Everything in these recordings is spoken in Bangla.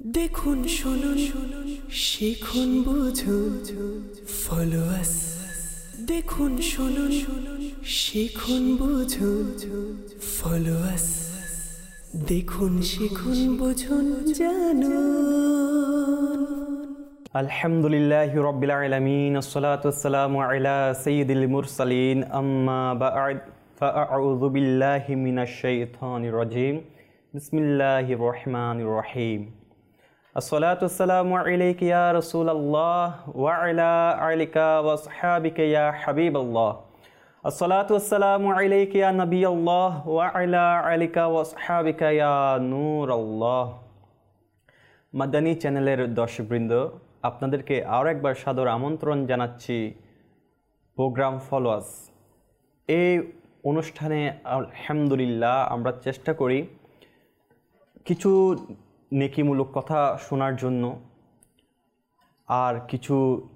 দেখুন শুনুন শিখুন বুঝুন ফলো আস। দেখুন শুনুন শিখুন বুঝুন ফলো আস। দেখুন শিখুন বুঝুন জানুন। আলহামদুলিল্লাহি রাব্বিল আলামিন, আসসালাতু ওয়াসসালামু আলা সাইয়্যিদিল মুরসালিন, আম্মা বা'দ, ফাআউযু বিল্লাহি মিনাশ শাইতানির রাজীম। বিসমিল্লাহির রহমানির রহিম। আসসালাতু ওয়াসসালামু আলাইকা ইয়া রাসূলুল্লাহ ওয়া আলা আলিকা ওয়া আসহাবিকা ইয়া হাবিবাল্লাহ। আসসালাতু ওয়াসসালামু আলাইকা ইয়া নবিয়াল্লাহ ওয়া আলা আলিকা ওয়া আসহাবিকা ইয়া নূরাল্লাহ। মাদানী চ্যানেলের দর্শকবৃন্দ, আপনাদেরকে আরও একবার সাদর আমন্ত্রণ জানাচ্ছি প্রোগ্রাম ফলোয়াস। এই অনুষ্ঠানে আলহামদুলিল্লাহ আমরা চেষ্টা করি কিছু নেকিমূলক কথা শোনার জন্য আর কিছু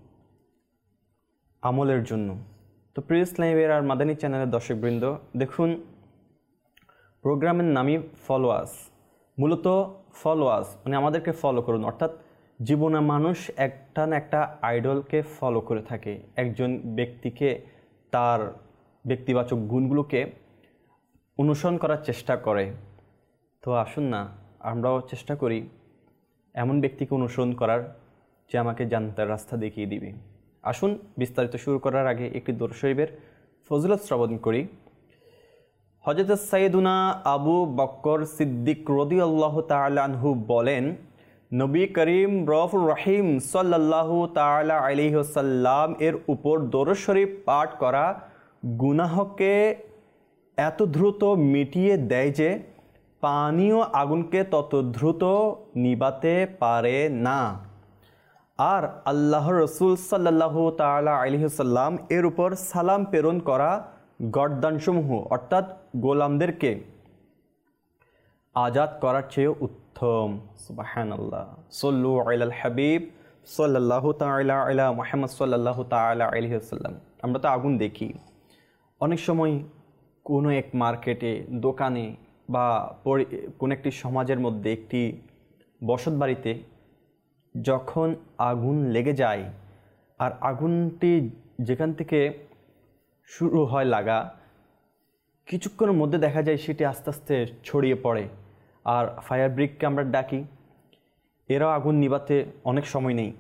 আমলের জন্য। তো প্রিয় ইসলামের আর মাদানী চ্যানেলের দর্শকবৃন্দ, দেখুন প্রোগ্রামের নামই ফলোয়াস। মূলত ফলোয়াস মানে আমাদেরকে ফলো করুন, অর্থাৎ জীবনে মানুষ একটা না একটা আইডলকে ফলো করে থাকে, একজন ব্যক্তিকে তার ব্যক্তিবাচক গুণগুলোকে অনুসরণ করার চেষ্টা করে। তো আসুন না আমরাও চেষ্টা করি এমন ব্যক্তিকে অনুসরণ করার যে আমাকে জান্নাতের রাস্তা দেখিয়ে দিবে। আসুন বিস্তারিত শুরু করার আগে একটি দরুদ শরীফের ফজিলত শ্রবণ করি। হযরত সাইয়েদুনা আবু বকর সিদ্দিক রাদিয়াল্লাহু তাআলা আনহু বলেন, নবী করিম রউফুর রহিম সাল্লাল্লাহু তাআলা আলাইহি ওয়াসাল্লাম এর উপর দরুদ শরীফ পাঠ করা গুনাহকে এত দ্রুত মিটিয়ে দেয় যে পানীয় আগুনকে তত দ্রুত নিভাতে পারে না। আর আল্লাহর রসুল সাল্লাল্লাহু তাআলা আলাইহি ওয়াসাল্লাম এর উপর সালাম প্রেরণ করা গর্দানসমূহ অর্থাৎ গোলামদেরকে আজাদ করার চেয়ে উত্তম। সুবহানাল্লাহ। সল্লু আলাল হাবিব সাল্লাল্লাহু তাআলা আলা মুহাম্মদ সাল্লাল্লাহু তাআলা আলাইহি ওয়াসাল্লাম। আমরা তো আগুন দেখি অনেক সময় কোনো এক মার্কেটে, দোকানে বা কোনো একটি সমাজের মধ্যে, একটি বসত বাড়িতে যখন আগুন লেগে যায় আর আগুনটি যেখান থেকে শুরু হয় লাগা, কিছুক্ষণের মধ্যে দেখা যায় সেটি আস্তে আস্তে ছড়িয়ে পড়ে। আর ফায়ার ব্রিগেডকে আমরা ডাকি, এরাও আগুন নিভাতে অনেক সময় নেই।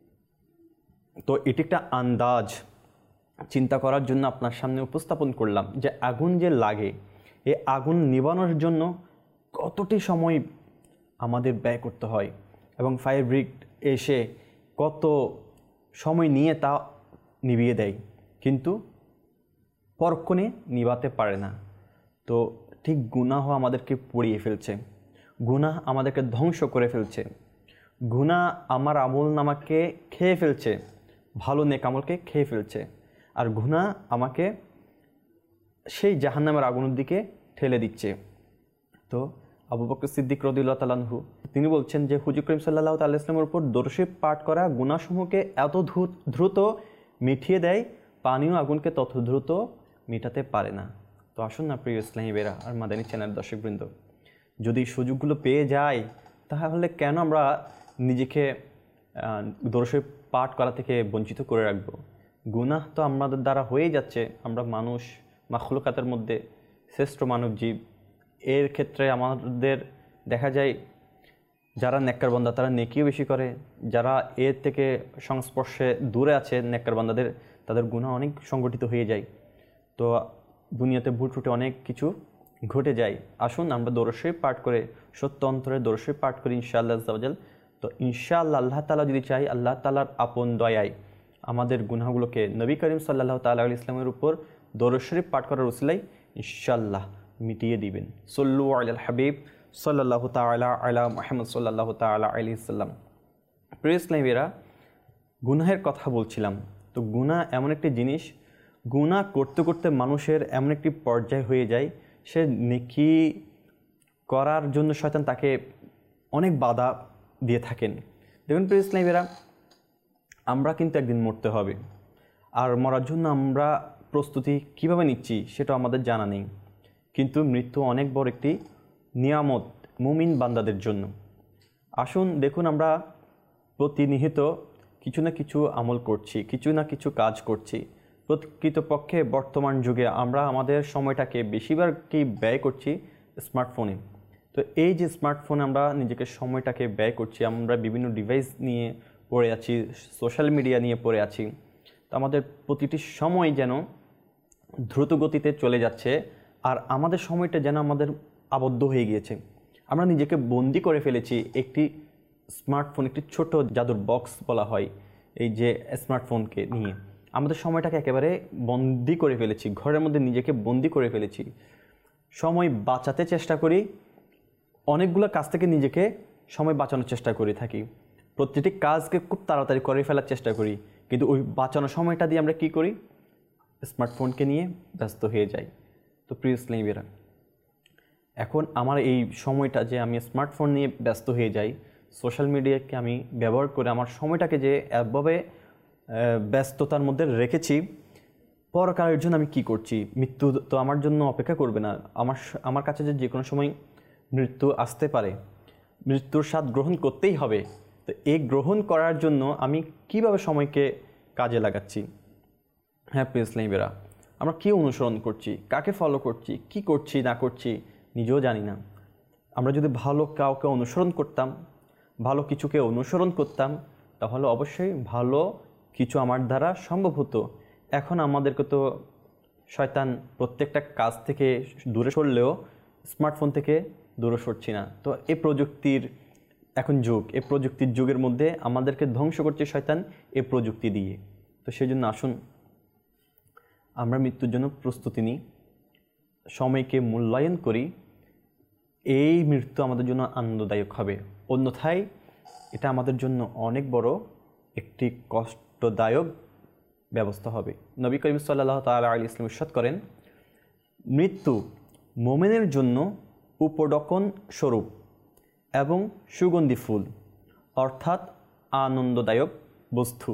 তো এটি একটা আন্দাজ চিন্তা করার জন্য আপনার সামনে উপস্থাপন করলাম যে আগুন যে লাগে, এই আগুন নিভানোর জন্য কতটি সময় আমাদের ব্যয় করতে হয় এবং ফায়ার ব্রিগেড এসে কত সময় নিয়ে তা নিভিয়ে দেয়, কিন্তু পরক্ষণে নিভাতে পারে না। তো ঠিক গুনাহ আমাদেরকে পুড়িয়ে ফেলছে, গুনাহ আমাদেরকে ধ্বংস করে ফেলছে, গুনাহ আমার আমল নামাকে খেয়ে ফেলছে, ভালো নেক আমলকে খেয়ে ফেলছে, আর গুনাহ আমাকে সেই জাহান্নামের আগুনের দিকে ঠেলে দিচ্ছে। তো আবু বকর সিদ্দিক রাদিয়াল্লাহু তাআলা আনহু তিনি বলছেন যে হুজুর করিম সাল্লাল্লাহু তাআলা ইসলামের উপর দরুদ শরীফ পাঠ করা গুনাহসমূহকে এত দ্রুত মিটিয়ে দেয়, পানীয় আগুনকে তত দ্রুত মেটাতে পারে না। তো আসুন না প্রিয় ইসলামী বেরা আর মাদানী চ্যানেল দর্শকবৃন্দ, যদি সুযোগগুলো পেয়ে যাই তাহলে কেন আমরা নিজেকে দরুদ শরীফ পাঠ করা থেকে বঞ্চিত করে রাখবো? গুনাহ তো আমাদের দ্বারা হয়েই যাচ্ছে। আমরা মানুষ, মাখলুকাতের মধ্যে শ্রেষ্ঠ মানব জীব। এর ক্ষেত্রে আমাদের দেখা যায় যারা নেককার বান্দা তারা নেকিও বেশি করে, যারা এর থেকে সংস্পর্শে দূরে আছে নেককার বান্দাদের, তাদের গুনাহ অনেক সংগঠিত হয়ে যায়। তো দুনিয়াতে ভুল ত্রুটি অনেক কিছু ঘটে যায়। আসুন আমরা দরুদ শরীফ পাঠ করে, সত্য অন্তরে দরুদ শরীফ পাঠ করি ইনশাআল্লাহ আজ্জা ওয়া জাল। তো ইনশাআল্লাহ আল্লাহ তাআলা যদি চাই, আল্লাহ তাআলার আপন দয়ায় আমাদের গুনাহগুলোকে নবী করিম সাল্লাল্লাহু তাআলা আলাইহি ইসলামের উপর দরুদ শরীফ পাঠ করার উসিলায় ইনশাআল্লাহ মিটিয়ে দিবেন। সল্লু আলাল হাবিব সাল্লাল্লাহু তাআলা আলা মুহাম্মদ সাল্লাল্লাহু তাআলা আলাইহি সাল্লাম। প্রিয় ইসলামীরা, গুনাহের কথা বলছিলাম। তো গুনাহ এমন একটি জিনিস, গুনাহ করতে করতে মানুষের এমন একটি পর্যায় হয়ে যায়, সে নেকি করার জন্য শয়তান তাকে অনেক বাধা দিয়ে থাকেন। দেখুন প্রিয় ইসলামীরা, আমরা কিন্তু একদিন মরতে হবে, আর মরার জন্য আমরা প্রস্তুতি কিভাবে নিচ্ছি সেটা আমাদের জানা নেই। কিন্তু মৃত্যু অনেক বড় একটি নিয়ামত মুমিন বান্দাদের জন্য। আসুন দেখুন, আমরা প্রতিনিয়ত কিছু না কিছু আমল করছি, কিছু না কিছু কাজ করছি। প্রকৃতপক্ষে বর্তমান যুগে আমরা আমাদের সময়টাকে বেশিরভাগই ব্যয় করছি স্মার্টফোনে। তো এই যে স্মার্টফোনে আমরা নিজেকে সময়টাকে ব্যয় করছি, আমরা বিভিন্ন ডিভাইস নিয়ে পড়ে আছি, সোশ্যাল মিডিয়া নিয়ে পড়ে আছি। তো আমাদের প্রতিটি সময় যেন দ্রুত গতিতে চলে যাচ্ছে, আর আমাদের সময়টা যেন আমাদের আবদ্ধ হয়ে গিয়েছে। আমরা নিজেকে বন্দি করে ফেলেছি একটি স্মার্টফোন, একটি ছোট জাদুর বক্স বলা হয় এই যে স্মার্টফোনকে নিয়ে। আমাদের সময়টাকে একেবারে বন্দি করে ফেলেছি, ঘরের মধ্যে নিজেকে বন্দি করে ফেলেছি। সময় বাঁচাতে চেষ্টা করি, অনেকগুলো কাজ থেকে নিজেকে সময় বাঁচানোর চেষ্টা করে থাকি, প্রতিটি কাজকে খুব তাড়াতাড়ি করে ফেলার চেষ্টা করি, কিন্তু ওই বাঁচানোর সময়টা দিয়ে আমরা কী করি? স্মার্টফোনকে নিয়ে ব্যস্ত হয়ে যাই। তো প্রিয় ইসলামীরা, এখন আমার এই সময়টা যে আমি স্মার্টফোন নিয়ে ব্যস্ত হয়ে যাই, সোশ্যাল মিডিয়াকে আমি ব্যবহার করে আমার সময়টাকে যে একভাবে ব্যস্ততার মধ্যে রেখেছি, পরকালের জন্য আমি কি করছি? মৃত্যু তো আমার জন্য অপেক্ষা করবে না। আমার কাছে যে কোনো সময় মৃত্যু আসতে পারে, মৃত্যুর স্বাদ গ্রহণ করতেই হবে। তো এই গ্রহণ করার জন্য আমি কিভাবে সময়কে কাজে লাগাচ্ছি? হ্যাঁ প্রিয় ইসলামীরা, আমরা কী অনুসরণ করছি, কাকে ফলো করছি, কি করছি না করছি নিজেও জানি না। আমরা যদি ভালো কাউকে অনুসরণ করতাম, ভালো কিছুকে অনুসরণ করতাম, তাহলে অবশ্যই ভালো কিছু আমার দ্বারা সম্ভব হতো। এখন আমাদেরকে তো শয়তান প্রত্যেকটা কাজ থেকে দূরে সরলেও স্মার্টফোন থেকে দূরে সরছি না। তো এই প্রযুক্তির এখন যুগ, এই প্রযুক্তির যুগের মধ্যে আমাদেরকে ধ্বংস করছে শয়তান এই প্রযুক্তি দিয়ে। তো সেই জন্য আসুন আমরা মৃত্যুর জন্য প্রস্তুতি নিই, সময়কে মূল্যায়ন করি। এই মৃত্যু আমাদের জন্য আনন্দদায়ক হবে, অন্যথায় এটা আমাদের জন্য অনেক বড় একটি কষ্টদায়ক ব্যবস্থা হবে। নবী করিম সাল্লাল্লাহু তাআলা আলাইহি ওয়াসাল্লাম ইরশাদ করেন, মৃত্যু মুমিনের জন্য উপঢৌকন স্বরূপ এবং সুগন্ধি ফুল, অর্থাৎ আনন্দদায়ক বস্তু।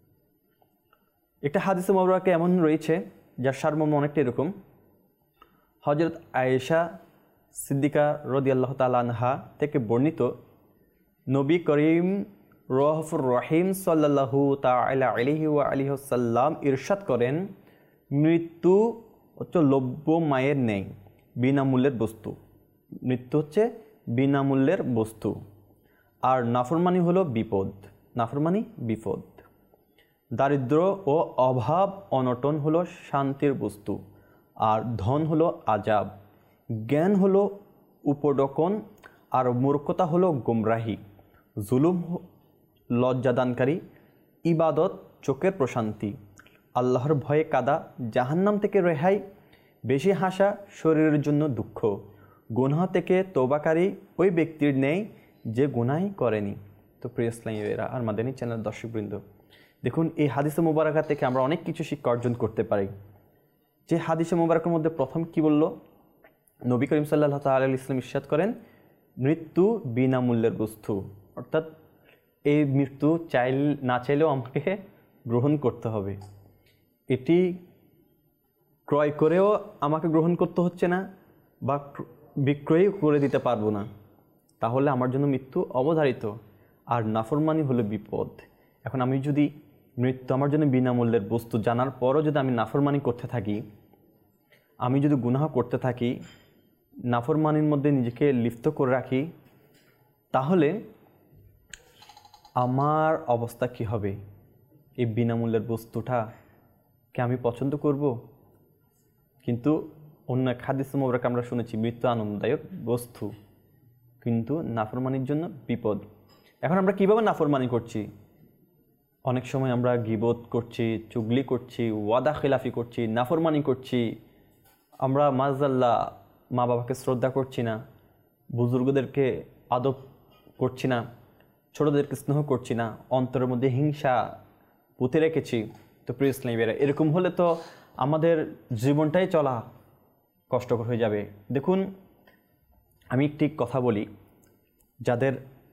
একটা হাদিসে মুবারাকে এমন রয়েছে যার সারমর্ম অনেকটা এরকম। হযরত আয়েশা সিদ্দিকা রাদিয়াল্লাহু তাআলা আনহা থেকে বর্ণিত, নবী করিম রউফুর রহিম সাল্লাল্লাহু তাআলা আলাইহি ওয়া আলিহি ওয়াসাল্লাম ইরশাদ করেন, মৃত্যু হচ্ছে লভ্য মায়ের ন্যায় বিনামূল্যের বস্তু। মৃত্যু হচ্ছে বিনামূল্যের বস্তু, আর নাফরমানি হলো বিপদ। নাফরমানি বিপদ। দারিদ্র ও অভাব অনটন হলো শান্তির বস্তু, আর ধন হলো আজাব। জ্ঞান হলো উপঢৌকন, আর মূর্খতা হলো গুমরাহি। জুলুম লজ্জাদানকারী, ইবাদত চোখের প্রশান্তি। আল্লাহর ভয়ে কাদা, জাহান্নাম থেকে রেহাই। বেশি হাসা শরীরের জন্য দুঃখ। গুনাহ থেকে তওবাকারী ওই ব্যক্তির নেই যে গুনাহ করেনি। তো প্রিয় ইসলামীরা আর মাদানী চ্যানেল দর্শকবৃন্দ, দেখুন এই হাদিসে মুবারাকা থেকে আমরা অনেক কিছু শিক্ষা অর্জন করতে পারি। যে হাদিসে মুবারাকের মধ্যে প্রথম কি বলল? নবী করিম সাল্লাল্লাহু তাআলা আলাইহি ওয়াসাল্লাম ইরশাদ করেন, মৃত্যু বিনামূল্যের বস্তু। অর্থাৎ এই মৃত্যু না চাইলেও আমাকে গ্রহণ করতে হবে। এটি ক্রয় করেও আমাকে গ্রহণ করতে হচ্ছে না, বা বিক্রয়ও করে দিতে পারবো না। তাহলে আমার জন্য মৃত্যু অবধারিত, আর নাফরমানি হলো বিপদ। এখন আমি যদি মৃত্যু আমার জন্য বিনামূল্যের বস্তু জানার পরও যদি আমি নাফরমানি করতে থাকি, আমি যদি গুনাহ করতে থাকি, নাফরমানির মধ্যে নিজেকে লিপ্ত করে রাখি, তাহলে আমার অবস্থা কি হবে? এই বিনামূল্যের বস্তুটাকে আমি পছন্দ করব? কিন্তু অন্য এক হাদিস মুবারক আমরা শুনেছি, মৃত্যু আনন্দদায়ক বস্তু, কিন্তু নাফরমানির জন্য বিপদ। এখন আমরা কিভাবে নাফরমানি করছি? অনেক সময় আমরা গীবত করছি, চুগলি করছি, ওয়াদা খিলাফি করছি, নাফরমানি করছি। আমরা মাযাল্লাহ মা বাবাকে শ্রদ্ধা করছি না, বুজুর্গদেরকে আদব করছি না, ছোটদেরকে স্নেহ করছি না, অন্তরের মধ্যে হিংসা পুঁতে রেখেছি। তো প্রিয় ইসলামীরা, এরকম হলে তো আমাদের জীবনটাই চলা কষ্টকর হয়ে যাবে। দেখুন, আমি একটি কথা বলি, যাদের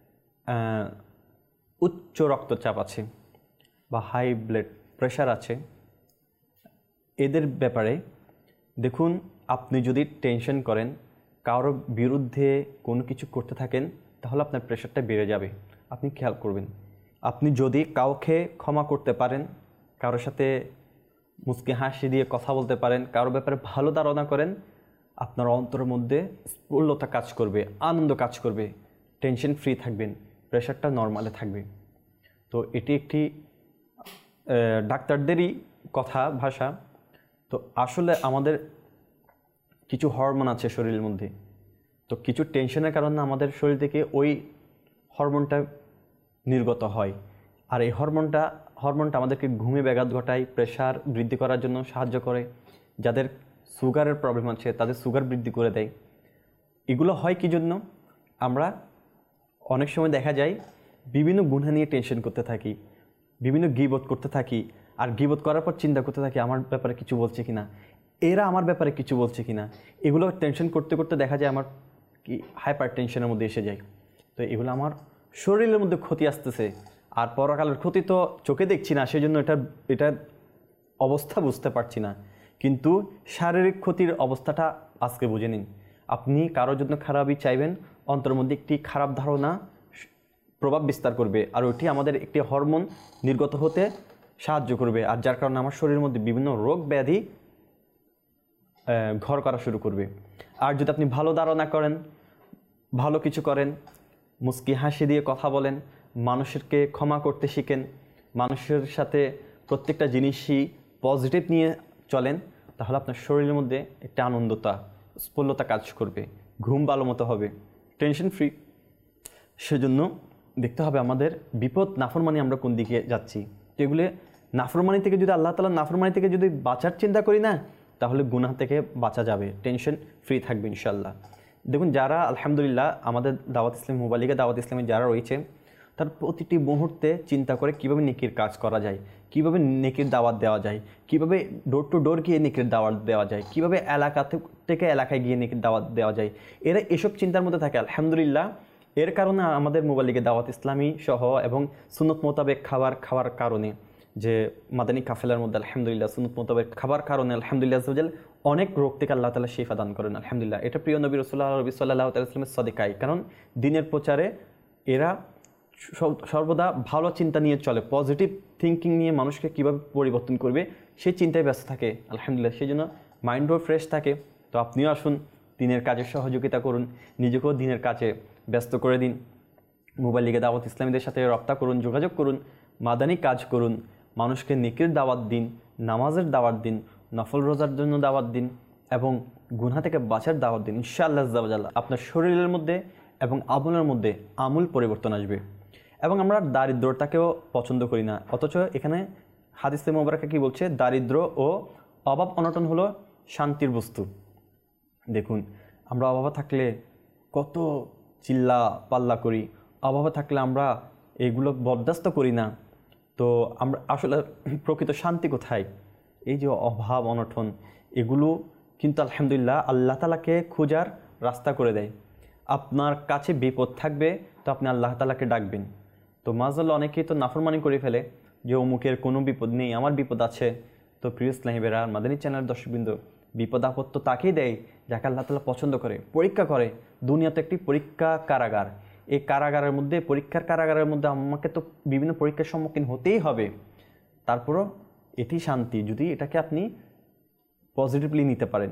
উচ্চ রক্তচাপ আছে বা হাই ব্লাড প্রেশার আছে, এদের ব্যাপারে দেখুন, আপনি যদি টেনশন করেন, কারোর বিরুদ্ধে কোনো কিছু করতে থাকেন, তাহলে আপনার প্রেশারটা বেড়ে যাবে। আপনি খেয়াল করবেন, আপনি যদি কাউকে ক্ষমা করতে পারেন, কারোর সাথে মুচকি হাসি দিয়ে কথা বলতে পারেন, কারোর ব্যাপারে ভালো ধারণা করেন, আপনার অন্তরের মধ্যে স্ফূর্ণতা কাজ করবে, আনন্দ কাজ করবে, টেনশন ফ্রি থাকবেন, প্রেশারটা নর্মালে থাকবে। তো এটি একটি ডাক্তারদেরই কথা, ভাষা। তো আসলে আমাদের কিছু হরমোন আছে শরীরের মধ্যে, তো কিছু টেনশনের কারণে আমাদের শরীর থেকে ওই হরমোনটা নির্গত হয়। আর এই হরমোনটা আমাদেরকে ঘুমে ব্যাঘাত ঘটায়, প্রেশার বৃদ্ধি করার জন্য সাহায্য করে। যাদের সুগারের প্রবলেম আছে তাদের সুগার বৃদ্ধি করে দেয়। এগুলো হয় কি জন্য? আমরা অনেক সময় দেখা যায় বিভিন্ন গুনাহ নিয়ে টেনশন করতে থাকি, বিভিন্ন গীবত করতে থাকি, আর গীবত করার পর চিন্তা করতে থাকি আমার ব্যাপারে কিছু বলছে কিনা, এরা আমার ব্যাপারে কিছু বলছে কিনা। এগুলো টেনশন করতে করতে দেখা যায় আমার কি হাইপার টেনশনের মধ্যে এসে যায়। তো এগুলো আমার শরীরের মধ্যে ক্ষতি আসতেছে, আর পরকালের ক্ষতি তো চোখে দেখছি না, সেই জন্য এটা অবস্থা বুঝতে পারছি না, কিন্তু শারীরিক ক্ষতির অবস্থাটা আজকে বুঝে নিন। আপনি কারোর জন্য খারাপই চাইবেন, অন্তরের মধ্যে একটি খারাপ ধারণা প্রভাব বিস্তার করবে, আর ওইটি আমাদের একটি হরমোন নির্গত হতে সাহায্য করবে, আর যার কারণে আমার শরীরের মধ্যে বিভিন্ন রোগ ব্যাধি ঘর করা শুরু করবে। আর যদি আপনি ভালো ধারণা করেন, ভালো কিছু করেন, মুচকি হাসি দিয়ে কথা বলেন, মানুষকে ক্ষমা করতে শিখেন, মানুষের সাথে প্রত্যেকটা জিনিসই পজিটিভ নিয়ে চলেন, তাহলে আপনার শরীরের মধ্যে একটা আনন্দতা, স্ফূর্ণতা কাজ করবে, ঘুম ভালো মতো হবে, টেনশন ফ্রি। সেজন্য দেখতে হবে আমাদের বিপদ নাফরমানি আমরা কোন দিকে যাচ্ছি। তো এগুলো নাফরমানি থেকে যদি আল্লাহ তাআলার নাফরমানি থেকে যদি বাঁচার চিন্তা করি না, তাহলে গুনাহ থেকে বাঁচা যাবে, টেনশন ফ্রি থাকবে ইনশাআল্লাহ। দেখুন, যারা আলহামদুলিল্লাহ আমাদের দাওয়াত ইসলাম মোবাইল লিগে দাওয়াত ইসলামে যারা রয়েছে, তার প্রতিটি মুহূর্তে চিন্তা করে কীভাবে নেকির কাজ করা যায়, কীভাবে নেকির দাওয়াত দেওয়া যায়, কীভাবে ডোর টু ডোর গিয়ে নেকির দাওয়াত দেওয়া যায়, কীভাবে এলাকা থেকে এলাকায় গিয়ে নেকির দাওয়াত দেওয়া যায়। এরা এসব চিন্তার মধ্যে থাকে আলহামদুলিল্লাহ। এর কারণে আমাদের মোবাইল লিগে দাওয়াত ইসলামী সহ এবং সুন্নত মোতাবেক খাওয়ার কারণে, যে মাদানী কাফেলার মধ্যে আলহামদুলিল্লাহ সুন্নত মোতাবেক খাবার কারণে আলহামদুলিল্লাহ আযওয়াজাল অনেক রোগ থেকে আল্লাহ তাআলা শিফা দান করেন আলহামদুলিল্লাহ। এটা প্রিয় নবী রাসূলুল্লাহ সাল্লাল্লাহু আলাইহি ওয়াসাল্লামের সাদিকাই, কারণ দিনের প্রচারে এরা সর্বদা ভালো চিন্তা নিয়ে চলে, পজিটিভ থিঙ্কিং নিয়ে মানুষকে কীভাবে পরিবর্তন করবে সেই চিন্তায় ব্যস্ত থাকে আলহামদুলিল্লাহ। সেই জন্য মাইন্ডও ফ্রেশ থাকে। তো আপনিও আসুন, দিনের কাজে সহযোগিতা করুন, নিজেকেও দিনের কাজে ব্যস্ত করে দিন, মোবাইল লিগে দাওয়াত ইসলামীদের সাথে রপ্তা করুন, যোগাযোগ করুন, মাদানী কাজ করুন, মানুষকে নেকির দাওয়াত দিন, নামাজের দাওয়াত দিন, নফল রোজার জন্য দাওয়াত দিন, এবং গুনাহ থেকে বাঁচার দাওয়াত দিন। ইনশাআল্লাহ আযওয়াজাল আপনার শরীরের মধ্যে এবং আমলের মধ্যে আমূল পরিবর্তন আসবে। এবং আমরা দারিদ্রতাকেও পছন্দ করি না, অথচ এখানে হাদিসে মোবারকে কি বলছে? দারিদ্র ও অভাব অনটন হলো শান্তির বস্তু। দেখুন, আমরা অভাবে থাকলে কত চিল্লা পাল্লা করি, অভাবে থাকলে আমরা এগুলো বরদাস্ত করি না। তো আমরা আসলে প্রকৃত শান্তি কোথায়? এই যে অভাব অনটন, এগুলো কিন্তু আলহামদুলিল্লাহ আল্লাহ তাআলাকে খোঁজার রাস্তা করে দেয়। আপনার কাছে বিপদ থাকবে তো আপনি আল্লাহ তাআলাকে ডাকবেন। তো মাঝাল্লাহ অনেকেই তো নাফরমানি করে ফেলে যে অমুকের কোনো বিপদ নেই, আমার বিপদ আছে। তো প্রিয় ইসলামীরা, মাদানী চ্যানেলের দর্শকবৃন্দ, বিপদ আপদ তো তাকেই দেয় যাকে আল্লাহ তাআলা পছন্দ করে, পরীক্ষা করে। দুনিয়াতে একটি পরীক্ষা কারাগার, এই কারাগারের মধ্যে, পরীক্ষার কারাগারের মধ্যে আমাকে তো বিভিন্ন পরীক্ষার সম্মুখীন হতেই হবে। তারপরও এটি শান্তি যদি এটাকে আপনি পজিটিভলি নিতে পারেন।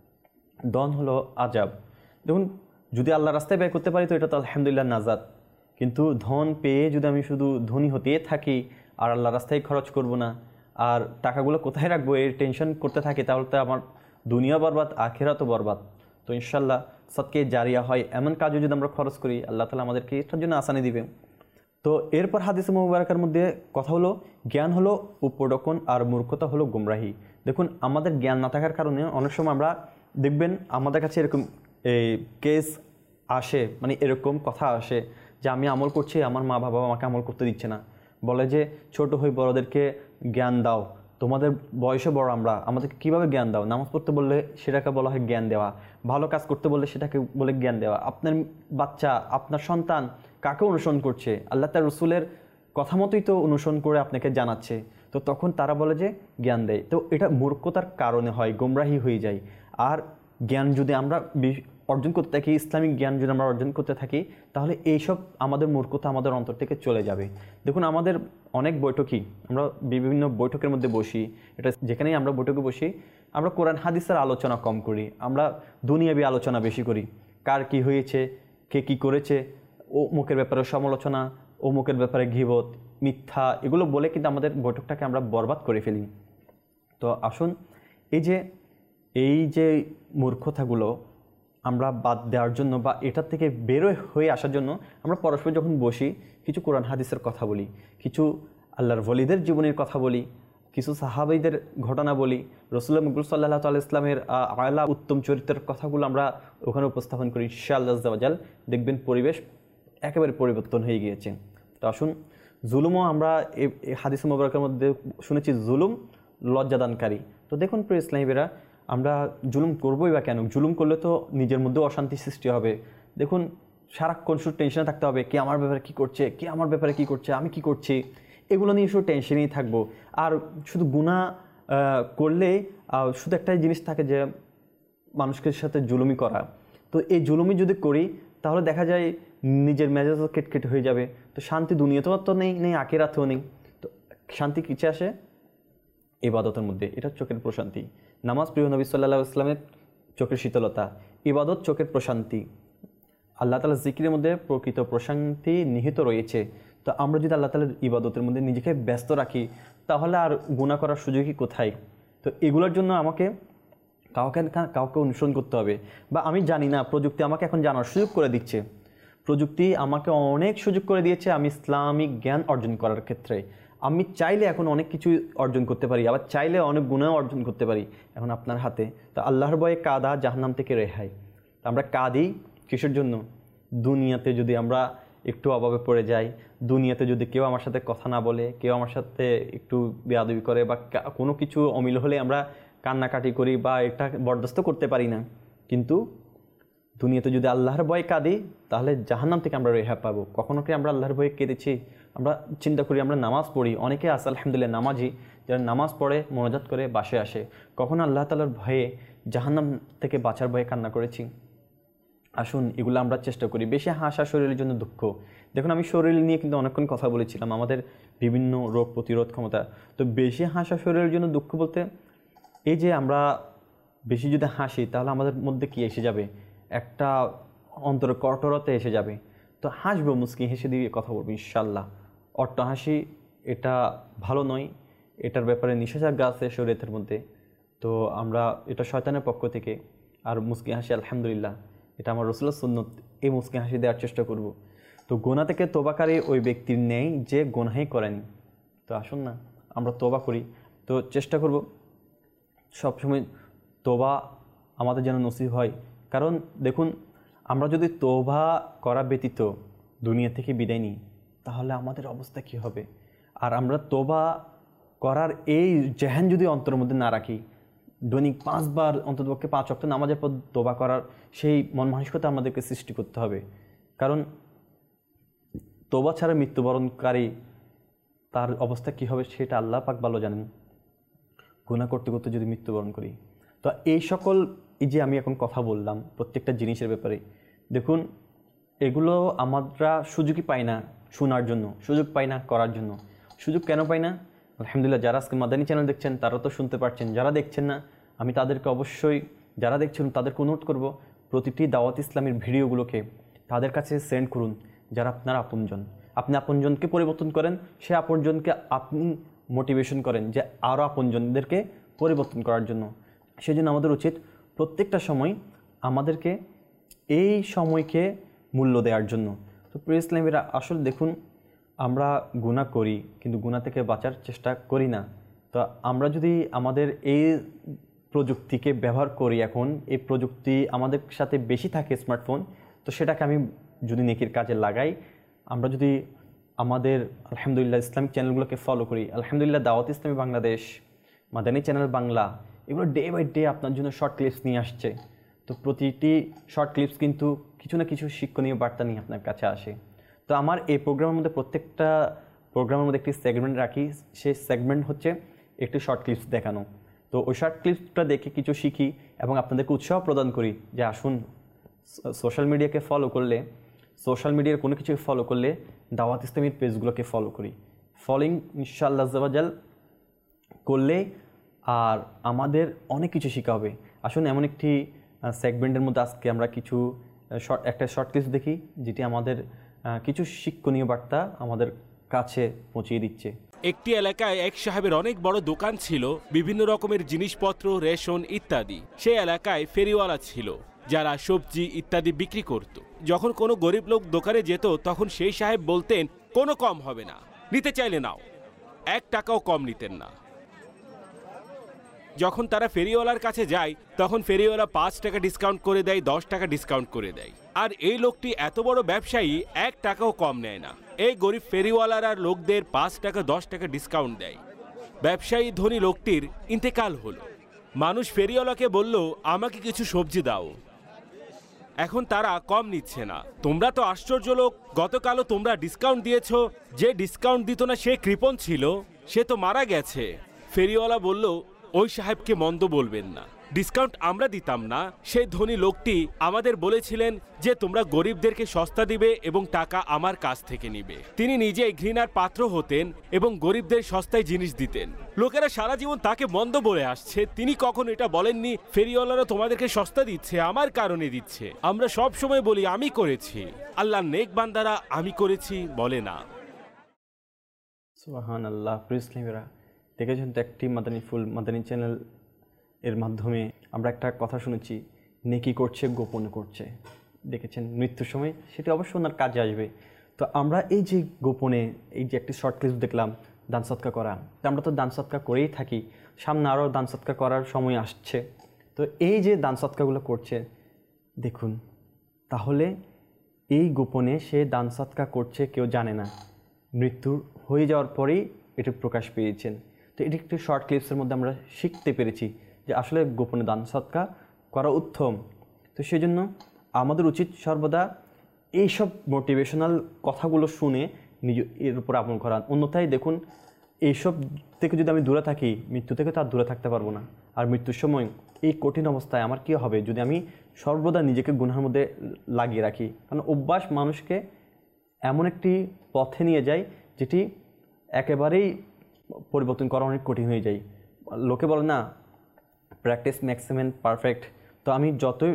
দন হলো আজাব। দেখুন, যদি আল্লাহ রাস্তায় ব্যয় করতে পারি তো এটা তো আলহামদুলিল্লাহ নাজাত। কিন্তু ধন পেয়ে যদি আমি শুধু ধনী হতেই থাকি আর আল্লাহ রাস্তায় খরচ করব না, আর টাকাগুলো কোথায় রাখবো এর টেনশন করতে থাকি, তাহলে তো আমার দুনিয়া বরবাদ, আখিরাতও বরবাদ। তো ইনশাল্লাহ সদকে জারিয়া হয় এমন কাজও যদি আমরা খরচ করি, আল্লাহ তাআলা আমাদেরকে এটার জন্য আসানি দিবে। তো এরপর হাদিসে মুবারাকার মধ্যে কথা হলো, জ্ঞান হলো উপঢৌকন আর মূর্খতা হলো গুমরাহি। দেখুন, আমাদের জ্ঞান না থাকার কারণে অনেক সময় আমরা দেখবেন আমাদের কাছে এরকম এই কেস আসে, মানে এরকম কথা আসে যে আমি আমল করছি, আমার মা বাবা আমাকে আমল করতে দিচ্ছে না। বলে যে ছোট হই, বড়দেরকে জ্ঞান দাও, তোমাদের বয়সে বড় আমরা, আমাদেরকে কীভাবে জ্ঞান দাও। নামাজ পড়তে বললে সেটাকে বলা হয় জ্ঞান দেওয়া, ভালো কাজ করতে বললে সেটাকে বলে জ্ঞান দেওয়া। আপনার বাচ্চা, আপনার সন্তান কাকে অনুসরণ করছে? আল্লাহ তার রসুলের কথা মতোই তো অনুসরণ করে আপনাকে জানাচ্ছে। তো তখন তারা বলে যে জ্ঞান দেয়। তো এটা মূর্খতার কারণে হয়, গোমরাহি হয়ে যায়। আর জ্ঞান যদি আমরা অর্জন করতে থাকি, ইসলামিক জ্ঞান যদি আমরা অর্জন করতে থাকি, তাহলে এইসব আমাদের মূর্খতা আমাদের অন্তর থেকে চলে যাবে। দেখুন আমাদের অনেক বৈঠকই, আমরা বিভিন্ন বৈঠকের মধ্যে বসি, এটা যেখানেই আমরা বৈঠকে বসি, আমরা কোরআন হাদিসের আলোচনা কম করি, আমরা দুনিয়াবি আলোচনা বেশি করি। কার কি হয়েছে, কে কি করেছে, ও মুখের ব্যাপারে সমালোচনা, ও মুখের ব্যাপারে গীবত, মিথ্যা, এগুলো বলে কিন্তু আমাদের বৈঠকটাকে আমরা বরবাদ করে ফেলি। তো আসুন এই যে মূর্খতাগুলো আমরা বাদ দেওয়ার জন্য বা এটার থেকে বেরোয় হয়ে আসার জন্য আমরা পরস্পর যখন বসি কিছু কোরআন হাদিসের কথা বলি, কিছু আল্লাহর ওলিদের জীবনের কথা বলি, কিছু সাহাবাইদের ঘটনা বলি, রাসূলুল্লাহ মুকবুল সাল্লাল্লাহু আলাইহি ইসলামের আলা উত্তম চরিত্রের কথাগুলো আমরা ওখানে উপস্থাপন করি। ইনশাআল্লাহ আজ্জা ওয়া জাল দেখবেন পরিবেশ একেবারে পরিবর্তন হয়ে গিয়েছে। তো আসুন, জুলুমও আমরা এই হাদিস মোবারকের মধ্যে শুনেছি জুলুম লজ্জাদানকারী। তো দেখুন প্রিয় ইসলামীরা, আমরা জুলুম করবোই বা কেন? জুলুম করলে তো নিজের মধ্যেও অশান্তি সৃষ্টি হবে। দেখুন সারাক্ষণ শুধু টেনশনে থাকতে হবে, কে আমার ব্যাপারে কী করছে, কে আমার ব্যাপারে কী করছে, আমি কি করছি, এগুলো নিয়ে শুধু টেনশনেই থাকবো। আর শুধু গুনাহ করলে শুধু একটাই জিনিস থাকে যে মানুষের সাথে জুলুমি করা। তো এই জুলুমি যদি করি তাহলে দেখা যায় নিজের মেজাজও কেটকেটে হয়ে যাবে। তো শান্তি দুনিয়াতেও তো নেই আখিরাতেও নেই। তো শান্তি কিসে আসে? ইবাদতের মধ্যে। এটা চোখের প্রশান্তি। নামাজ প্রিয় নবী সাল্লাল্লাহু আলাইহি ওয়াসাল্লামের চোখের শীতলতা, ইবাদত চোখের প্রশান্তি। আল্লাহ তাআলার জিকিরের মধ্যে প্রকৃত প্রশান্তি নিহিত রয়েছে। তো আমরা যদি আল্লাহ তাআলার ইবাদতের মধ্যে নিজেকে ব্যস্ত রাখি তাহলে আর গুনাহ করার সুযোগই কোথায়? তো এগুলোর জন্য আমাকে কাউকে অনুসরণ করতে হবে। বা আমি জানি না, প্রযুক্তি আমাকে এখন জানার সুযোগ করে দিচ্ছে। প্রযুক্তি আমাকে অনেক সুযোগ করে দিয়েছে আমি ইসলামিক জ্ঞান অর্জন করার ক্ষেত্রে। আমি চাইলে এখন অনেক কিছু অর্জন করতে পারি, আবার চাইলে অনেক গুনাহ অর্জন করতে পারি, এখন আপনার হাতে। তো আল্লাহর ভয়ে কাঁদা জাহান্নাম থেকে রেহাই। তো আমরা কাঁদি কিসের জন্য? দুনিয়াতে যদি আমরা একটু অভাবে পড়ে যাই, দুনিয়াতে যদি কেউ আমার সাথে কথা না বলে, কেউ আমার সাথে একটু বেয়াদবি করে বা কোনো কিছু অমিল হলে আমরা কান্নাকাটি করি বা এটা বরদাস্ত করতে পারি না। কিন্তু দুনিয়াতে যদি আল্লাহর ভয়ে কাঁদি তাহলে জাহান্নাম থেকে আমরা রেহাই পাবো। কখনো কি আমরা আল্লাহর ভয়ে কেঁদেছি? আমরা চিন্তা করি, আমরা নামাজ পড়ি, অনেকে আছে আলহামদুলিল্লাহ নামাজি, যারা নামাজ পড়ে মোনাজাত করে বাসে আসে, কখনো আল্লাহ তাআলার ভয়ে জাহান্নাম থেকে বাঁচার ভয়ে কান্না করেছি? আসুন এগুলো আমরা চেষ্টা করি। বেশি হাসা শরীরের জন্য দুঃখ। দেখুন আমি শরীর নিয়ে কিন্তু অনেকক্ষণ কথা বলেছিলাম, আমাদের বিভিন্ন রোগ প্রতিরোধ ক্ষমতা। তো বেশি হাসা শরীরের জন্য দুঃখ বলতে এই যে আমরা বেশি যদি হাসি তাহলে আমাদের মধ্যে কি এসে যাবে? একটা অন্তরে কঠোরতা এসে যাবে। তো হাসবো, মুচকি হেসে দিয়ে কথা বলবো ইনশাল্লাহ। অট্টহাসি এটা ভালো নয়, এটার ব্যাপারে নিষেধাজ্ঞা আছে শরীয়তের মধ্যে। তো আমরা এটা শয়তানের পক্ষ থেকে। আর মুচকি হাসি আলহামদুলিল্লাহ এটা আমার রাসূলের সুন্নত, এই মুচকি হাসি দেওয়ার চেষ্টা করব। তো গুনাহ থেকে তওবাকারী ওই ব্যক্তির নেই যে গুনাহই করেনি। তো আসুন না আমরা তওবা করি। তো চেষ্টা করব সবসময় তওবা আমাদের যেন নসিব হয়। কারণ দেখুন আমরা যদি তওবা করা ব্যতীত দুনিয়া থেকে বিদায় নিই তাহলে আমাদের অবস্থা কী হবে? আর আমরা তওবা করার এই জেহান যদি অন্তরের মধ্যে না রাখি, দৈনিক 5 বার অন্ততপক্ষে 5 ওয়াক্ত নামাজের পর তওবা করার সেই মন মানসিকতা আমাদেরকে সৃষ্টি করতে হবে। কারণ তওবা ছাড়া মৃত্যুবরণকারী তার অবস্থা কী হবে সেটা আল্লাহ পাক ভালো জানেন। গুনাহ করতে করতে যদি মৃত্যুবরণ করি, তো এই সকল এই যে আমি এখন কথা বললাম প্রত্যেকটা জিনিসের ব্যাপারে, দেখুন এগুলো আমরা সুযোগই পাই না শোনার জন্য, সুযোগ পাই না করার জন্য। সুযোগ কেন পাই না? আলহামদুলিল্লাহ যারা আজকে মাদানী চ্যানেল দেখছেন তারা তো শুনতে পারছেন, যারা দেখছেন না আমি তাদেরকে অবশ্যই, যারা দেখছেন তাদেরকে অনুরোধ করব প্রতিটি দাওয়াত ইসলামের ভিডিওগুলোকে তাদের কাছে সেন্ড করুন। যারা আপনার আপনজন, আপনি আপনজনকে পরিবর্তন করেন, সে আপনজনকে আপনি মোটিভেশন করেন যে আরও আপনজনদেরকে পরিবর্তন করার জন্য। সেজন্য আমাদের উচিত প্রত্যেকটা সময় আমাদেরকে এই সময়কে মূল্য দেওয়ার জন্য। তো প্রিয় ইসলামীরা আসলে দেখুন আমরা গুনাহ করি কিন্তু গুনাহ থেকে বাঁচার চেষ্টা করি না। তো আমরা যদি আমাদের এই প্রযুক্তিকে ব্যবহার করি, এখন এই প্রযুক্তি আমাদের সাথে বেশি থাকে স্মার্টফোন, তো সেটাকে আমি যদি নেকির কাজে লাগাই, আমরা যদি আমাদের আলহামদুলিল্লাহ ইসলামিক চ্যানেলগুলোকে ফলো করি, আলহামদুলিল্লাহ দাওয়াত ইসলামী বাংলাদেশ, মাদানী চ্যানেল বাংলা, এগুলো ডে বাই ডে আপনার জন্য শর্ট ক্লিপস নিয়ে আসছে। তো প্রতিটি শর্ট ক্লিপস কিন্তু কিছু না কিছু শিক্ষণীয় বার্তা নিয়ে আপনার কাছে আসে। তো আমার এই প্রোগ্রামের মধ্যে প্রত্যেকটা প্রোগ্রামের মধ্যে একটি সেগমেন্ট রাখি, সেই সেগমেন্ট হচ্ছে একটি শর্ট ক্লিপস দেখানো। তো ওই শর্ট ক্লিপসটা দেখে কিছু শিখি এবং আপনাদেরকে উৎসাহ প্রদান করি যে আসুন সোশ্যাল মিডিয়াকে ফলো করলে, সোশ্যাল মিডিয়ার কোনো কিছুকে ফলো করলে দাওয়াত ইসলামীর পেজগুলোকে ফলো করি। ফলোইং ইনশাআল্লাহ আযাওয়াজাল করলে আর আমাদের অনেক কিছু শেখা হবে। আসুন এমন একটি সেগমেন্টের মধ্যে আজকে আমরা কিছু একটা শর্ট ক্লিপ দেখি, যেটি আমাদের কিছু শিক্ষণীয় বার্তা আমাদের কাছে পৌঁছিয়ে দিচ্ছে। একটি এলাকায় এক সাহেবের অনেক বড় দোকান ছিল, বিভিন্ন রকমের জিনিসপত্র, রেশন ইত্যাদি। সেই এলাকায় ফেরিওয়ালা ছিল যারা সবজি ইত্যাদি বিক্রি করত। যখন কোনো গরিব লোক দোকানে যেত তখন সেই সাহেব বলতেন, কোনো কম হবে না, নিতে চাইলে নাও। 1 টাকাও কম নিতেন না। যখন তারা ফেরিওয়ালার কাছে যায় তখন ফেরিওয়ালা 5 টাকা ডিসকাউন্ট করে দেয়, 10 টাকা ডিসকাউন্ট করে দেয়। আর এই লোকটি এত বড় ব্যবসায়ী 1 টাকাও কম নেয় না। এই গরিব ফেরিওয়ালার আর লোকদের 5 টাকা 10 টাকা ডিসকাউন্ট দেয়। ব্যবসায়ী ধনী লোকটির ইন্তেকাল হলো। মানুষ ফেরিওয়ালাকে বলল, আমাকে কিছু সবজি দাও। এখন তারা কম নিচ্ছে না। তোমরা তো আশ্চর্য লোক, গতকালও তোমরা ডিসকাউন্ট দিয়েছো। যে ডিসকাউন্ট দিত না সে কৃপণ ছিল, সে তো মারা গেছে। ফেরিওয়ালা বলল, ওই সাহেবকে মন্দ বলবেন না, ডিসকাউন্ট আমরা দিতাম না। সেই ধনী লোকটি আমাদের বলেছিলেন যে তোমরা গরিবদেরকে সস্তা দিবে এবং টাকা আমার কাছ থেকে নিবে। তিনি নিজেই ঘৃণার পাত্র হতেন এবং গরিবদের সস্তায় জিনিস দিতেন। লোকেরা সারা জীবন তাকে মন্দ বলে আসছে, তিনি কখনো এটা বলেননি ফেরিওয়ালারা তোমাদেরকে সস্তা দিচ্ছে, আমার কারণে দিচ্ছে। আমরা সব সময় বলি আমি করেছি, আল্লাহর নেক বান্দারা আমি করেছি বলে না। সুবহানাল্লাহ। প্রিয় দেখেছেন তো একটি মাদানী চ্যানেল এর মাধ্যমে আমরা একটা কথা শুনেছি, নেকি করছে গোপনে করছে। দেখেছেন মৃত্যুর সময় সেটি অবশ্যই ওনার কাজে আসবে। তো আমরা এই যে গোপনে এই যে একটি শর্ট ক্লিপ দেখলাম দান সৎকার করা, তো আমরা তো দান সৎকার করেই থাকি, সামনে আরও দান সৎকার করার সময় আসছে। তো এই যে দান সৎকারগুলো করছে দেখুন, তাহলে এই গোপনে সে দান সৎকার করছে কেউ জানে না, মৃত্যু হয়ে যাওয়ার পরেই এটি প্রকাশ পেয়েছেন। তো এটি একটি শর্ট ক্লিপসের মধ্যে আমরা শিখতে পেরেছি যে আসলে গোপনে দান সৎকার করা উত্তম। তো সেই জন্য আমাদের উচিত সর্বদা এইসব মোটিভেশনাল কথাগুলো শুনে এর উপর আমল করা। অন্যথায় দেখুন, এইসব থেকে যদি আমি দূরে থাকি, মৃত্যু থেকে তো আর দূরে থাকতে পারবো না। আর মৃত্যুর সময় এই কঠিন অবস্থায় আমার কী হবে যদি আমি সর্বদা নিজেকে গুনাহের মধ্যে লাগিয়ে রাখি। কারণ অভ্যাস মানুষকে এমন একটি পথে নিয়ে যায় যেটি একেবারেই পরিবর্তন করা অনেক কঠিন হয়ে যায়। লোকে বলে না, প্র্যাকটিস ম্যাক্স ম্যান পারফেক্ট। তো আমি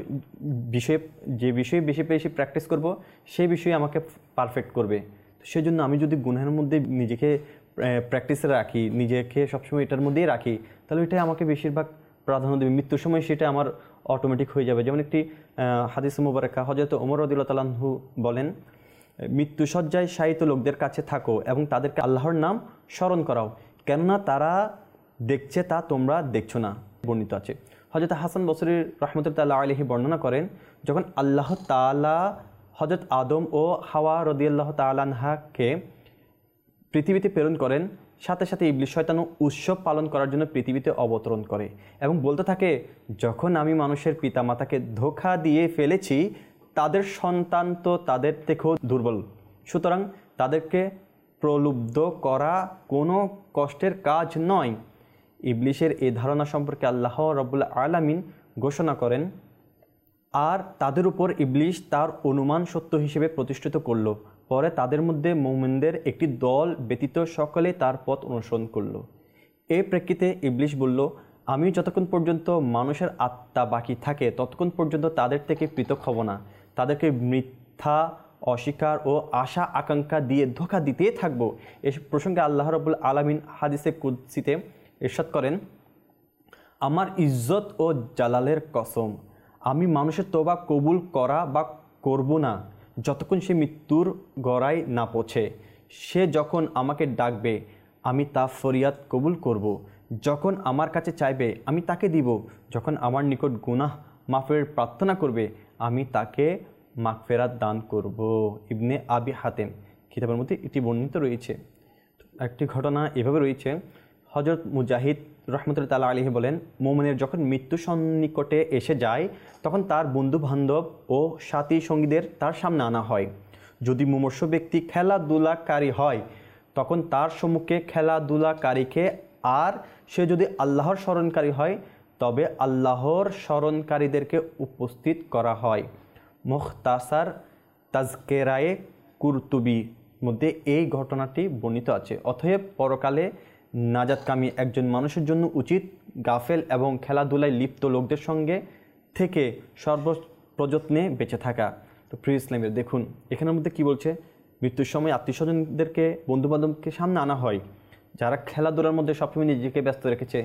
যে বিষয়ে বেশি বেশি প্র্যাকটিস করব সেই বিষয়ে আমাকে পারফেক্ট করবে। তো সেই জন্য আমি যদি গুনাহের মধ্যে নিজেকে প্র্যাকটিসে রাখি, নিজেকে সবসময় এটার মধ্যেই রাখি, তাহলে এটাই আমাকে বেশিরভাগ প্রাধান্য দেবে। মৃত্যুর সময় সেটা আমার অটোমেটিক হয়ে যাবে। যেমন একটি হাদিস মুবারাকা হযরত ওমর রাদিয়াল্লাহু তাআলা আনহু বলেন, মৃত্যুসজ্জায় শায়িত লোকদের কাছে থাকো এবং তাদেরকে আল্লাহর নাম স্মরণ করাও, কেননা তারা দেখছে তা তোমরা দেখছো না। বর্ণিত আছে। হযরত হাসান বসরি রাহমাতুল্লাহি আলাইহি বর্ণনা করেন, যখন আল্লাহ তাআলা হযরত আদম ও হাওয়া রাদিয়াল্লাহু তাআলা আনহাকে পৃথিবীতে প্রেরণ করেন, সাথে সাথে ইবলিস শয়তানও উৎসব পালন করার জন্য পৃথিবীতে অবতরণ করে এবং বলতে থাকে, যখন আমি মানুষের পিতামাতাকে ধোঁকা দিয়ে ফেলেছি, তাদের সন্তান তো তাদের থেকেও দুর্বল, সুতরাং তাদেরকে প্রলুব্ধ করা কোনো কষ্টের কাজ নয়। ইবলিশের এই ধারণা সম্পর্কে আল্লাহ রাব্বুল আলামিন ঘোষণা করেন, আর তাদের উপর ইবলিশ তার অনুমান সত্য হিসেবে প্রতিষ্ঠিত করল। পরে তাদের মধ্যে মুমিনদের একটি দল ব্যতীত সকলে তার পথ অনুসরণ করল। এই প্রেক্ষিতে ইবলিশ বলল, আমি যতক্ষণ পর্যন্ত মানুষের আত্মা বাকি থাকে ততক্ষণ পর্যন্ত তাদের থেকে পৃথক হব না, তাদেরকে মিথ্যা অস্বীকার ও আশা আকাঙ্ক্ষা দিয়ে ধোঁকা দিতেই থাকবো। এই প্রসঙ্গে আল্লাহ রাব্বুল আলামিন হাদিসে কুদসিতে ইরশাদ করেন, আমার ইজ্জত ও জালালের কসম, আমি মানুষের তওবা কবুল করা বা করব না যতক্ষণ সে মৃত্যুর গড়ায় না পৌঁছে। সে যখন আমাকে ডাকবে আমি তা ফরিয়াদ কবুল করব, যখন আমার কাছে চাইবে আমি তাকে দিব, যখন আমার নিকট গুনাহ মাফের প্রার্থনা করবে আমি তাকে মাগফিরাত দান করব। ইবনে আবি হাতেম কিতাবের মধ্যে এটি বর্ণিত রয়েছে। একটি ঘটনা এভাবে রয়েছে, হযরত মুজাহিদ রাহমাতুল্লাহি তাআলা আলাইহি বলেন, মুমিনের যখন মৃত্যু সন্নিকটে এসে যায় তখন তার বন্ধু বান্ধব ও সাথী সঙ্গীদের তার সামনে আনা হয়। যদি মুমূর্ষু ব্যক্তি খেলাধুলাকারী হয় তখন তার সম্মুখে খেলাধুলাকারীকে, আর সে যদি আল্লাহর স্মরণকারী হয় তবে আল্লাহর স্মরণকারীদেরকে উপস্থিত করা হয়। মুখতাসার তাজকেরায়ে কুরতুবি মধ্যে এই ঘটনাটি বর্ণিত আছে। অতএব পরকালে নাজাতকামী একজন মানুষের জন্য উচিত গাফেল এবং খেলাধুলায় লিপ্ত লোকদের সঙ্গে থেকে সর্বপ্রযত্নে বেঁচে থাকা। তো প্রিয় ইসলামের দেখুন এখানের মধ্যে কি বলছে, মৃত্যুর সময় আত্মীয়স্বজনদেরকে বন্ধুবান্ধবকে সামনে আনা হয়, যারা খেলাধুলার মধ্যে সবসময় নিজেকে ব্যস্ত রেখেছে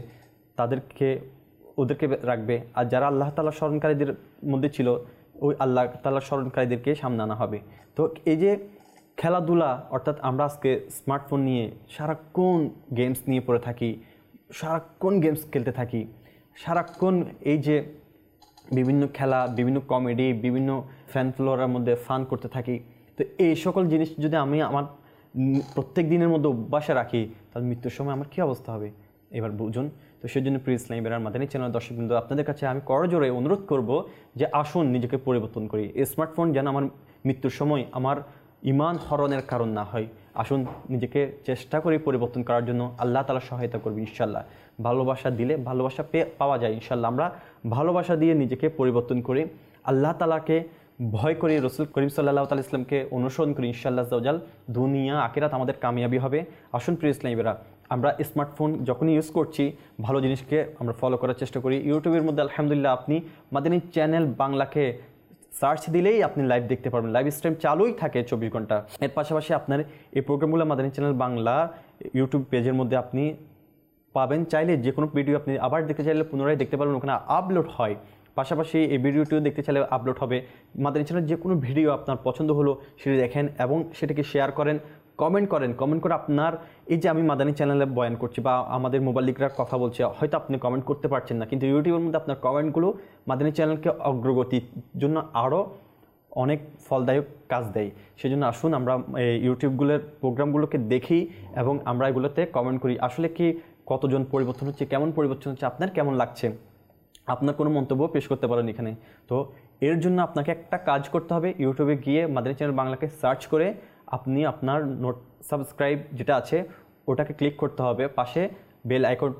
ওদেরকে রাখবে, আর যারা আল্লাহ তাআলার স্মরণকারীদের মধ্যে ছিল ওই আল্লাহ তাআলার স্মরণকারীদেরকে সামনে আনা হবে। তো এই যে খেলাধুলা, অর্থাৎ আমরা আজকে স্মার্টফোন নিয়ে সারাক্ষণ গেমস নিয়ে পড়ে থাকি, সারাক্ষণ গেমস খেলতে থাকি, সারাক্ষণ এই যে বিভিন্ন খেলা, বিভিন্ন কমেডি, বিভিন্ন ফ্যান ফলোয়ারের মধ্যে ফান করতে থাকি, তো এই সকল জিনিস যদি আমি আমার প্রত্যেক দিনের মধ্যে অভ্যাসে রাখি তাহলে মৃত্যুর সময় আমার কী অবস্থা হবে এবার বুঝুন। তো সেই জন্য প্রিয় ইসলামী বেরার মাদানী চ্যানেল দর্শকবৃন্দ আপনাদের কাছে আমি করজোড়ে অনুরোধ করব যে আসুন নিজেকে পরিবর্তন করি। এই স্মার্টফোন যেন আমার মৃত্যুর সময় আমার ইমান হরণের কারণ না হয়। আসুন নিজেকে চেষ্টা করি পরিবর্তন করার জন্য, আল্লাহ তাআলা সহায়তা করবে ইনশাল্লাহ। ভালোবাসা দিলে ভালোবাসা পাওয়া যায় ইনশাল্লাহ। আমরা ভালোবাসা দিয়ে নিজেকে পরিবর্তন করি, আল্লাহ তাআলাকে ভয় করি, রসুল করিম সাল্লাল্লাহু আলাইহি ওয়াসাল্লামকে অনুসরণ করি, ইনশাআল্লাহ আযাওয়াজাল দুনিয়া আখিরাত আমাদের কামিয়াবি হবে। আসুন প্রিয় ইসলামীরা আমরা স্মার্টফোন যখনই ইউজ করছি ভালো জিনিসকে আমরা ফলো করার চেষ্টা করি। ইউটিউবের মধ্যে আলহামদুলিল্লাহ আপনি মাদানী চ্যানেল বাংলাকে সার্চ দিলেই আপনি লাইভ দেখতে পারবেন, লাইভ স্ট্রিম চালুই থাকে 24 ঘন্টা। এর পাশাপাশি আপনার এই প্রোগ্রামগুলো মাদানী চ্যানেল বাংলা ইউটিউব পেজের মধ্যে আপনি পাবেন, চাইলে যে কোনো ভিডিও আপনি আবার দেখতে চাইলে পুনরায় দেখতে পারবেন, ওখানে আপলোড হয়। পাশাপাশি এই ভিডিওটিও দেখতে চাইলে আপলোড হবে। মাদানী চ্যানেল যে কোনো ভিডিও আপনার পছন্দ হলো সেটি দেখেন এবং সেটাকে শেয়ার করেন, কমেন্ট করে আপনার এই যে আমি মাদানী চ্যানেলে বয়ান করছি বা আমাদের মোবাইলিকরা কথা বলছে, হয়তো আপনি কমেন্ট করতে পারছেন না, কিন্তু ইউটিউবের মধ্যে আপনার কমেন্টগুলো মাদানী চ্যানেলকে অগ্রগতির জন্য আরও অনেক ফলদায়ক কাজ দেয়। সেজন্য আসুন আমরা ইউটিউবগুলোর প্রোগ্রামগুলোকে দেখি এবং আমরা এগুলোতে কমেন্ট করি, আসলে কি কতজন পরিবর্তন হচ্ছে, কেমন পরিবর্তন হচ্ছে, আপনার কেমন লাগছে, আপনার কোনো মন্তব্য পেশ করতে পারেন এখানে। তো এর জন্য আপনাকে একটা কাজ করতে হবে, ইউটিউবে গিয়ে মাদানী চ্যানেল বাংলাকে সার্চ করে আপনি আপনার সাবস্ক্রাইব যেটা আছে ওটাকে ক্লিক করতে হবে, পাশে বেল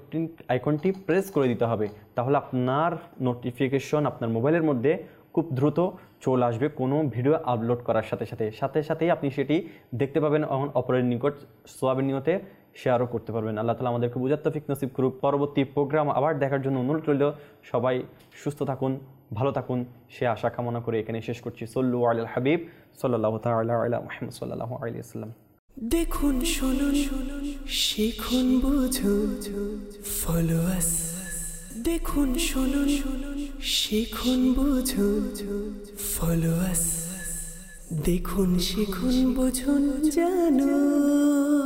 আইকনটি প্রেস করে দিতে হবে, তাহলে আপনার নোটিফিকেশন আপনার মোবাইলের মধ্যে খুব দ্রুত চলে আসবে কোনো ভিডিও আপলোড করার সাথে সাথেই আপনি সেটি দেখতে পাবেন এবং অপরের নিকট সোয়াবের নিয়তে শেয়ারও করতে পারবেন। আল্লাহ তাআলা আমাদেরকে বুঝার তৌফিক নসিব করুক। পরবর্তী প্রোগ্রাম আবার দেখার জন্য অনুরোধ রইল, সবাই সুস্থ থাকুন, ভালো থাকুন, সে আশা কামনা করে এখানে শেষ করছি। সল্লু আলাল হাবিব সাল্লাল্লাহু তাআলা আলা মুহাম্মদ সাল্লাল্লাহু আলাইহি ওয়াসাল্লাম। দেখুন শুনুন শিখুন বুঝুন ফলো আস। দেখুন শুনুন শিখুন বুঝুন ফলো আস। দেখুন শিখুন বুঝুন জানুন।